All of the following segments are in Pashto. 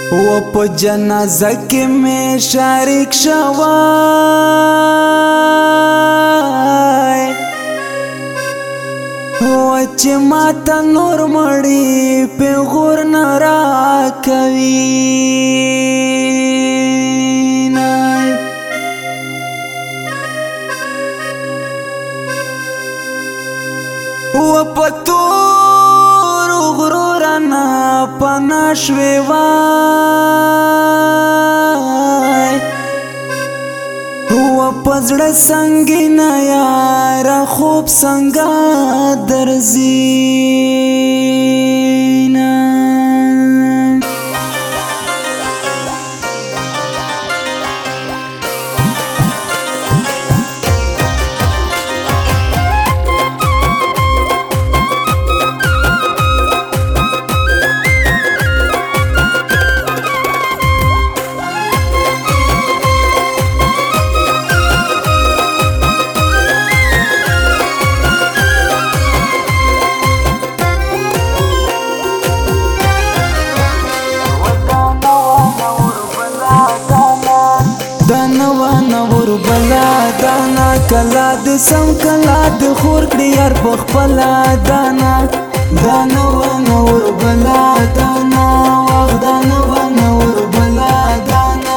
و په جنازه کې مې شریک شوای و چې ماته نور مړی پیغور نه راکوي و په تورو غرور نه پناه شوې وای و په زړه سنګینه یاره خوب څنګه درځي دانا کلا د سم کلا د خور کړی یار په خپل دانا دانا و نور بلا دانا واغ دانا و نور بلا دانا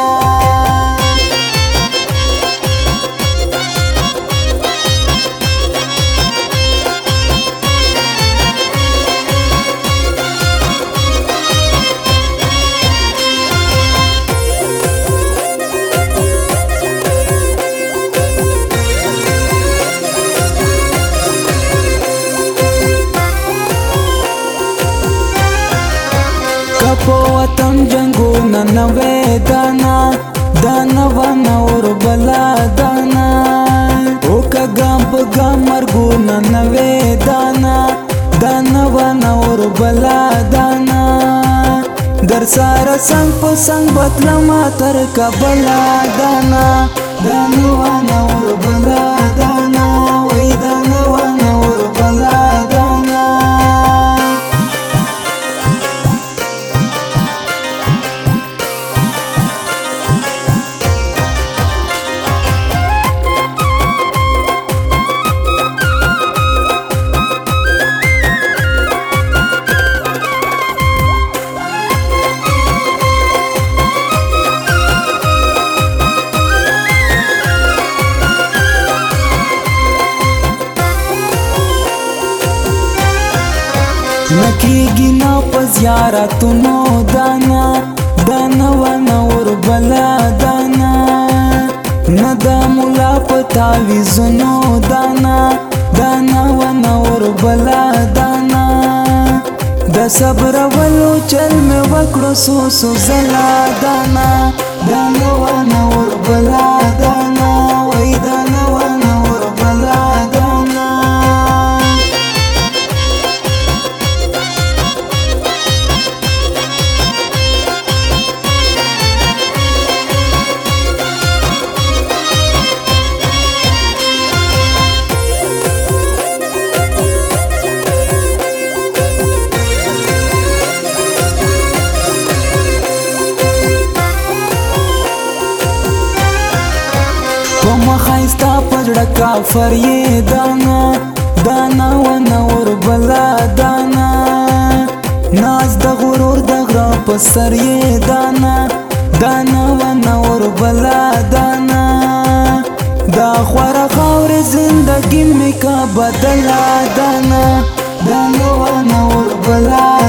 په وطن جنگونه نوې دانا دانا و نور بلا دانا او که ګام په ګام مرګونه نوې دانا دانا و نور بلا دانا در سره څنګ په څنګ بدلما تر کابل دانا دانا و نور بلا دانا وای دانا و نور بلا دانا نکیږي نه په زیارتونو دانا دانا و نور بلا دانا نه د مولا په تعویذونو دانا دانا و نور بلا دانا د صبر ولو چل مې وکړو سو زلا دانا دانا و نور بلا دانا وای دانا و نور بلا دانا مخایستا پجړه کافر یې دانا دانا و نور بلا دانا ناز د غرور د غرا په سر یې دانا دانا و نور بلا دانا دا خوره خاور زندگی می کا بدلا دانا دانا و نور بلا